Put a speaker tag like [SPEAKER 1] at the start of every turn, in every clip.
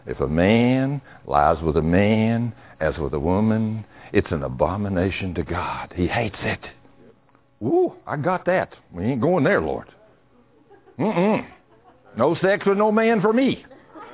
[SPEAKER 1] If a man lies with a man as with a woman, it's an abomination to God. He hates it. Ooh, I got that. We ain't going there, Lord. No sex with no man for me.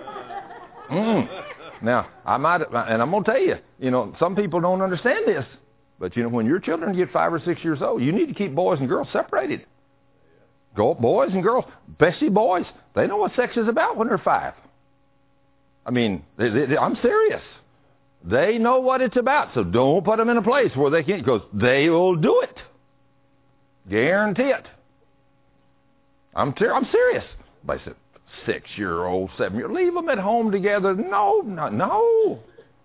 [SPEAKER 1] Now, I'm going to tell you, some people don't understand this. But, when your children get 5 or 6 years old, you need to keep boys and girls separated. Boys and girls, especially boys, they know what sex is about when they're 5. I mean, I'm serious. They know what it's about. So don't put them in a place where they can't, because they will do it. Guarantee it. I'm serious. But I said, 6-year-old, 7-year-old, leave them at home together. No.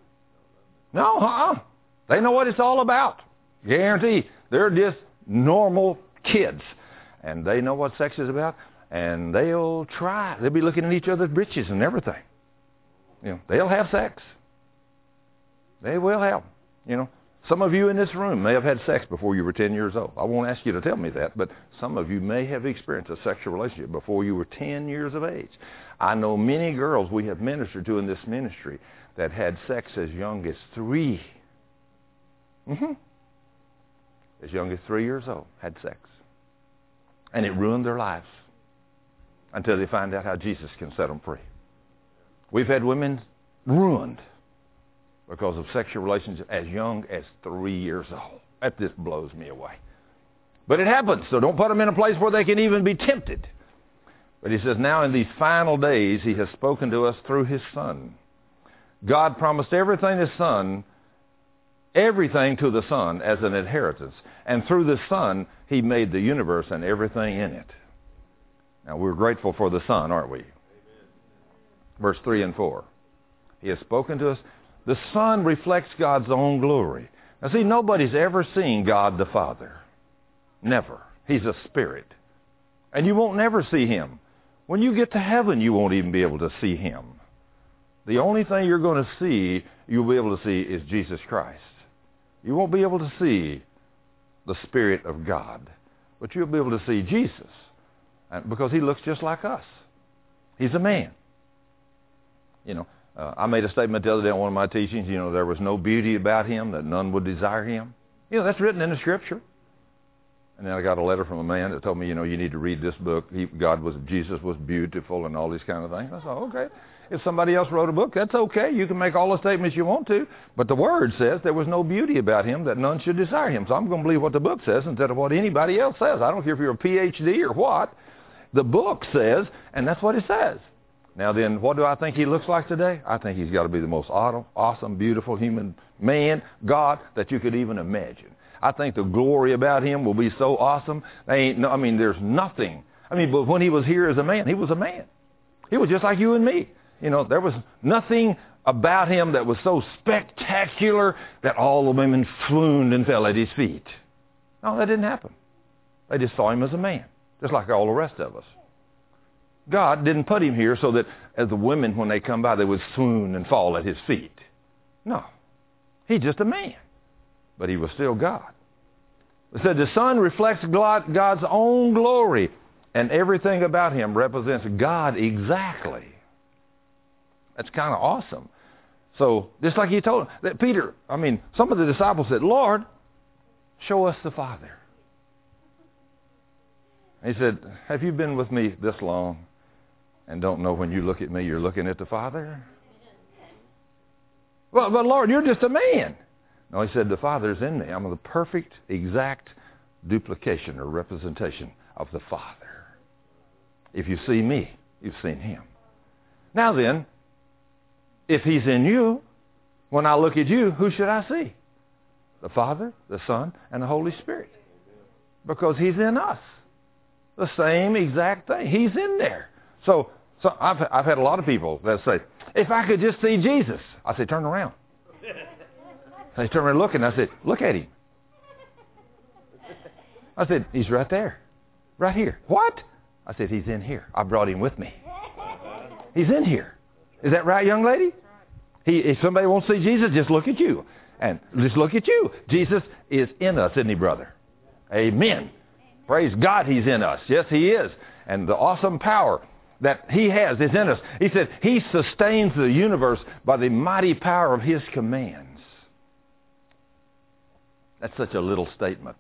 [SPEAKER 1] They know what it's all about. Guarantee. They're just normal kids. And they know what sex is about. And they'll try. They'll be looking at each other's britches and everything. They'll have sex. They will have. Some of you in this room may have had sex before you were 10 years old. I won't ask you to tell me that, but some of you may have experienced a sexual relationship before you were 10 years of age. I know many girls we have ministered to in this ministry that had sex as young as 3. As young as 3 years old, had sex. And it ruined their lives until they find out how Jesus can set them free. We've had women ruined because of sexual relations as young as 3 years old. That just blows me away. But it happens, so don't put them in a place where they can even be tempted. But he says, now in these final days, he has spoken to us through his Son. God promised everything to the Son as an inheritance. And through the Son, he made the universe and everything in it. Now, we're grateful for the Son, aren't we? Amen. Verse 3 and 4. He has spoken to us. The Son reflects God's own glory. Now, see, nobody's ever seen God the Father. Never. He's a spirit. And you won't never see him. When you get to heaven, you won't even be able to see him. The only thing you're going to see, you'll be able to see, is Jesus Christ. You won't be able to see the Spirit of God, but you'll be able to see Jesus, because he looks just like us. He's a man. I made a statement the other day on one of my teachings, there was no beauty about him, that none would desire him. That's written in the Scripture. And then I got a letter from a man that told me, you need to read this book. Jesus was beautiful and all these kind of things. I thought, okay. If somebody else wrote a book, that's okay. You can make all the statements you want to. But the Word says there was no beauty about him, that none should desire him. So I'm going to believe what the book says instead of what anybody else says. I don't care if you're a PhD or what. The book says, and that's what it says. Now then, what do I think he looks like today? I think he's got to be the most awesome, beautiful human man, God, that you could even imagine. I think the glory about him will be so awesome. There's nothing. But when he was here as a man, he was a man. He was just like you and me. There was nothing about him that was so spectacular that all the women swooned and fell at his feet. No, that didn't happen. They just saw him as a man, just like all the rest of us. God didn't put him here so that as the women, when they come by, they would swoon and fall at his feet. No. He's just a man. But he was still God. It said the Son reflects God's own glory, and everything about him represents God exactly. That's kind of awesome. So, just like he told that Peter, some of the disciples said, Lord, show us the Father. He said, have you been with me this long and don't know when you look at me, you're looking at the Father? Well, but Lord, you're just a man. No, he said, the Father's in me. I'm the perfect, exact duplication or representation of the Father. If you see me, you've seen him. Now then, if he's in you, when I look at you, who should I see? The Father, the Son, and the Holy Spirit. Because he's in us. The same exact thing. He's in there. So I've had a lot of people that say, if I could just see Jesus. I say, turn around. They turn around looking. I said, look at him. I said, he's right there. Right here. What? I said, he's in here. I brought him with me. He's in here. Is that right, young lady? If somebody wants to see Jesus, just look at you. And just look at you. Jesus is in us, isn't he, brother? Amen. Praise God, he's in us. Yes, he is. And the awesome power that He has is in us. He said He sustains the universe by the mighty power of His commands. That's such a little statement.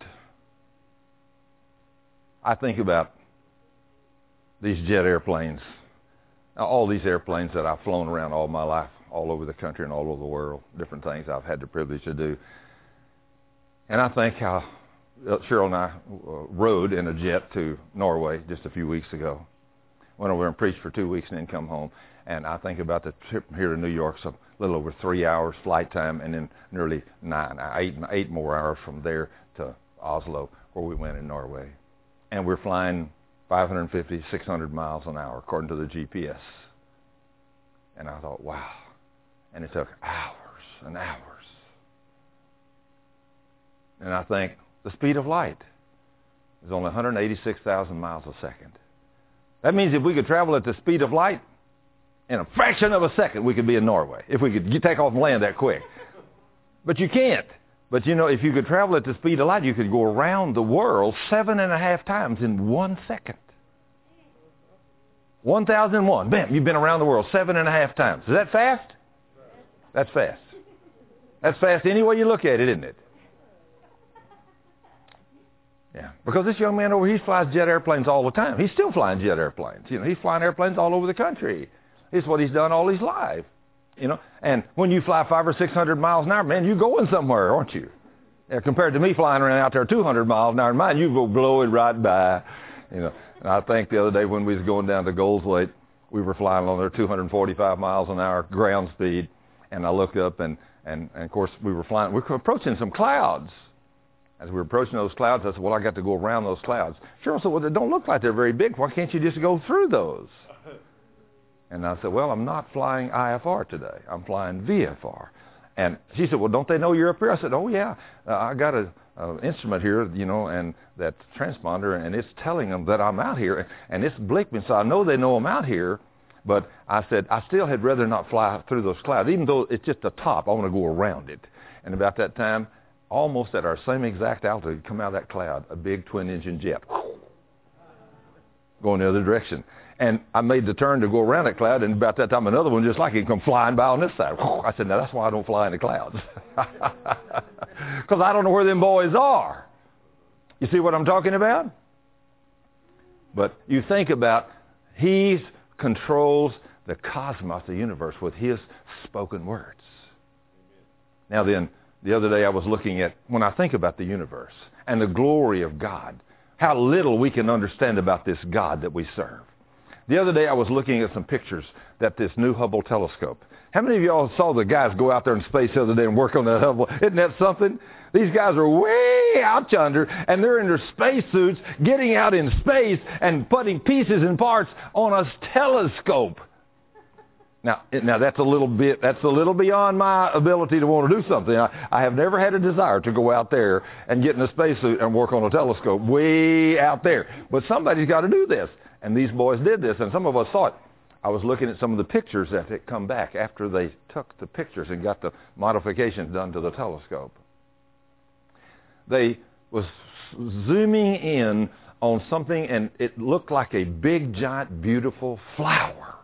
[SPEAKER 1] I think about these jet airplanes. Now, all these airplanes that I've flown around all my life, all over the country and all over the world, different things I've had the privilege to do. And I think how Cheryl and I rode in a jet to Norway just a few weeks ago. Went over and preached for 2 weeks and then come home. And I think about the trip here to New York, so a little over 3 hours flight time, and then nearly 8 more hours from there to Oslo, where we went in Norway. And we're flying 550, 600 miles an hour, according to the GPS. And I thought, wow. And it took hours and hours. And I think the speed of light is only 186,000 miles a second. That means if we could travel at the speed of light, in a fraction of a second, we could be in Norway. If we could take off and land that quick. But you can't. But you know, if you could travel at the speed of light, you could go around the world 7.5 times in 1 second. 1001. Bam, you've been around the world 7.5 times. Is that fast? That's fast. That's fast any way you look at it, isn't it? Yeah, because this young man over here, he flies jet airplanes all the time. He's still flying jet airplanes. You know, he's flying airplanes all over the country. It's what he's done all his life. You know, and when you fly 500 or 600 miles an hour, man, you're going somewhere, aren't you? Yeah, compared to me flying around out there 200 miles an hour, mine, you go blowing right by. You know, and I think the other day when we was going down to Goldthwaite, we were flying on there 245 miles an hour ground speed, and I looked up and of course we were approaching some clouds. As we were approaching those clouds, I said, well, I got to go around those clouds. Cheryl said, well, they don't look like they're very big. Why can't you just go through those? And I said, well, I'm not flying IFR today. I'm flying VFR. And she said, well, don't they know you're up here? I said, oh, yeah. I got an instrument here, you know, and that transponder, and it's telling them that I'm out here, and it's blinking, so I know they know I'm out here. But I said, I still had rather not fly through those clouds, even though it's just the top. I want to go around it. And about that time, almost at our same exact altitude, come out of that cloud, a big twin-engine jet, going the other direction. And I made the turn to go around that cloud, and about that time, another one just like it come flying by on this side. I said, now that's why I don't fly in the clouds. Because I don't know where them boys are. You see what I'm talking about? But you think about, He controls the cosmos, the universe, with His spoken words. Now then, the other day I was looking at, when I think about the universe and the glory of God, how little we can understand about this God that we serve. The other day I was looking at some pictures that this new Hubble telescope. How many of y'all saw the guys go out there in space the other day and work on that Hubble? Isn't that something? These guys are way out yonder, and they're in their space suits, getting out in space and putting pieces and parts on a telescope. Now that's a little beyond my ability to want to do something. I have never had a desire to go out there and get in a spacesuit and work on a telescope way out there. But somebody's got to do this. And these boys did this, and some of us saw it. I was looking at some of the pictures that had come back after they took the pictures and got the modifications done to the telescope. They was zooming in on something, and it looked like a big, giant, beautiful flower.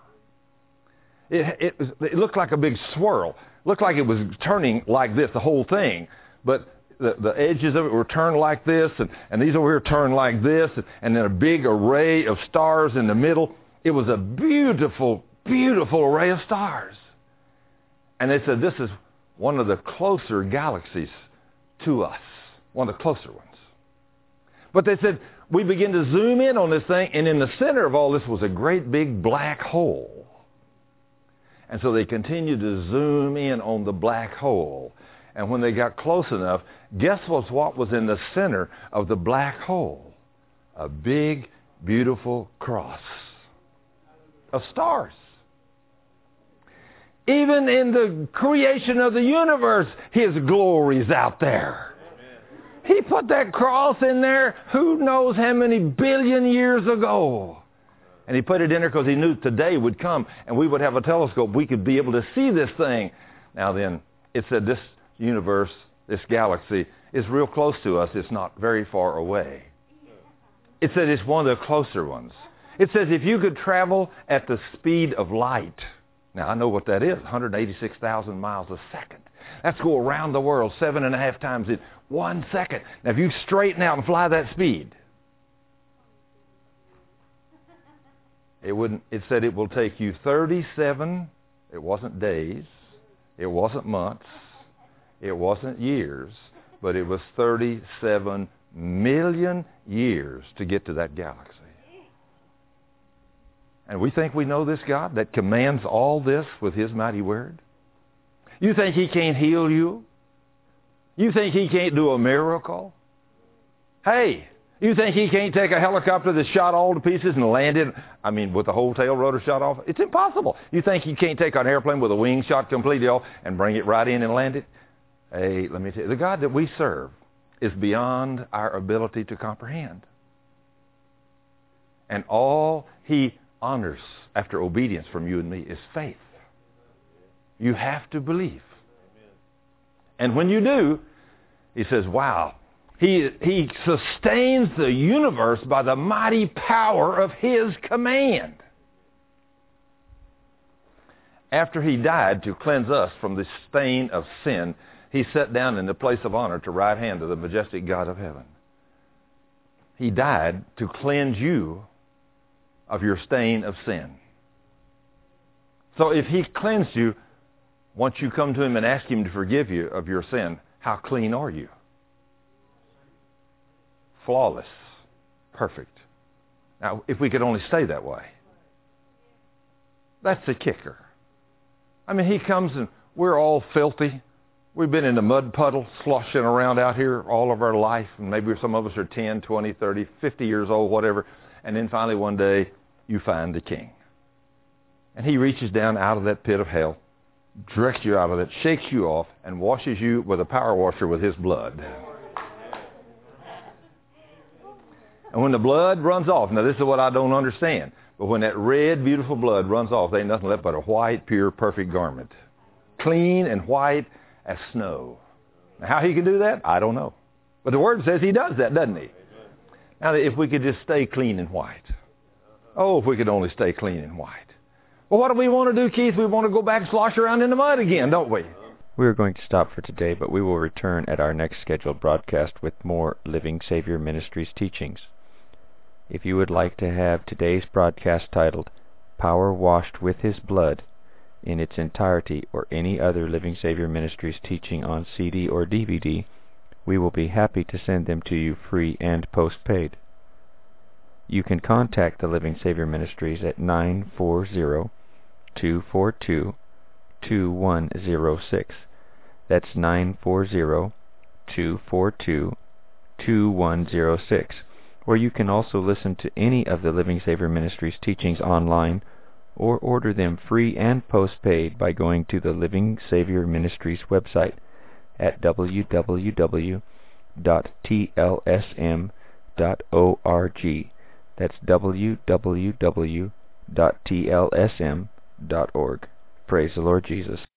[SPEAKER 1] It looked like a big swirl. It looked like it was turning like this, the whole thing. But the edges of it were turned like this, and these over here turned like this, and then a big array of stars in the middle. It was a beautiful, beautiful array of stars. And they said, this is one of the closer galaxies to us, one of the closer ones. But they said, we begin to zoom in on this thing, and in the center of all this was a great big black hole. And so they continued to zoom in on the black hole. And when they got close enough, guess what was in the center of the black hole? A big, beautiful cross of stars. Even in the creation of the universe, His glory's out there. He put that cross in there who knows how many billion years ago. And He put it in there because He knew today would come and we would have a telescope. We could be able to see this thing. Now then, it said this universe, this galaxy, is real close to us. It's not very far away. It said it's one of the closer ones. It says if you could travel at the speed of light. Now, I know what that is, 186,000 miles a second. That's go around the world 7.5 times in 1 second. Now, if you straighten out and fly that speed, it said it will take you 37, it wasn't days, it wasn't months, it wasn't years, but it was 37 million years to get to that galaxy. And we think we know this God that commands all this with His mighty word? You think He can't heal you? You think He can't do a miracle? Hey, you think He can't take a helicopter that's shot all to pieces and land it, with the whole tail rotor shot off? It's impossible. You think He can't take an airplane with a wing shot completely off and bring it right in and land it? Hey, let me tell you, the God that we serve is beyond our ability to comprehend. And all He honors after obedience from you and me is faith. You have to believe. And when you do, He says, wow, He sustains the universe by the mighty power of His command. After He died to cleanse us from the stain of sin, He sat down in the place of honor to right hand of the majestic God of heaven. He died to cleanse you of your stain of sin. So if He cleansed you, once you come to Him and ask Him to forgive you of your sin, how clean are you? Flawless. Perfect. Now, if we could only stay that way. That's the kicker. He comes and we're all filthy. We've been in the mud puddle, sloshing around out here all of our life, and maybe some of us are 10, 20, 30, 50 years old, whatever, and then finally one day you find the King. And He reaches down out of that pit of hell, directs you out of it, shakes you off, and washes you with a power washer with His blood. And when the blood runs off, now this is what I don't understand, but when that red, beautiful blood runs off, there ain't nothing left but a white, pure, perfect garment. Clean and white as snow. Now, how He can do that, I don't know. But the Word says He does that, doesn't He? Now, if we could just stay clean and white. Oh, if we could only stay clean and white. Well, what do we want to do, Keith? We want to go back and slosh around in the mud again, don't we?
[SPEAKER 2] We are going to stop for today, but we will return at our next scheduled broadcast with more Living Savior Ministries teachings. If you would like to have today's broadcast titled, Power Washed with His Blood, in its entirety, or any other Living Savior Ministries teaching on CD or DVD, we will be happy to send them to you free and postpaid. You can contact the Living Savior Ministries at 940-242-2106. That's 940-242-2106. Or you can also listen to any of the Living Savior Ministries teachings online, or order them free and postpaid by going to the Living Savior Ministries website at www.tlsm.org. That's www.tlsm.org. Praise the Lord Jesus.